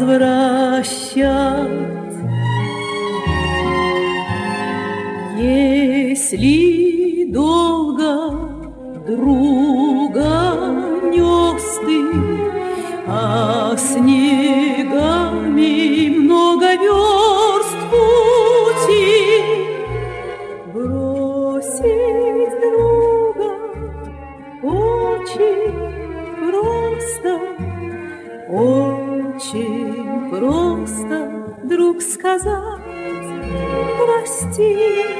прощать. Если долго друга нес ты, а снегами много верст пути, бросить друга очень просто, друг, сказать прости.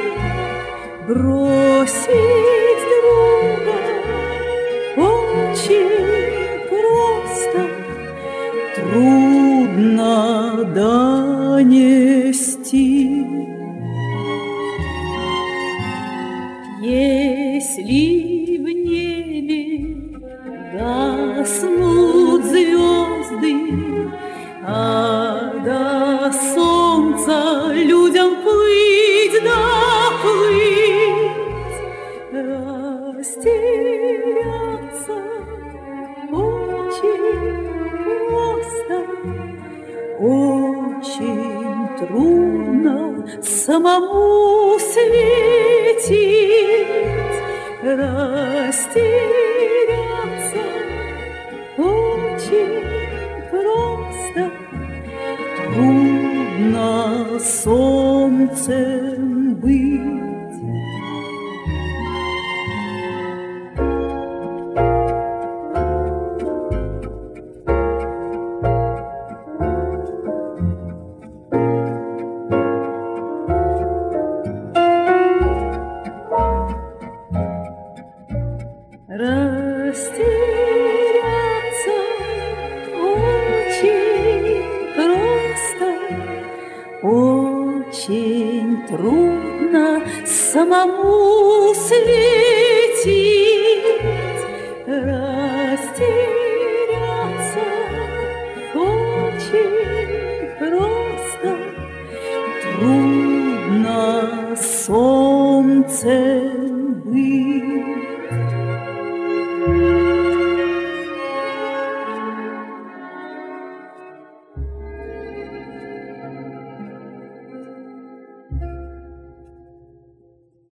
Бросить друга очень просто, трудно донести. Если в небе гаснут звезды, а до солнца людям плыть да плыть, растеряться очень трудно самому светить. Растеряться очень просто, трудно солнцем быть. Растеряться очень трудно самому светить. Растеряться очень просто, трудно солнце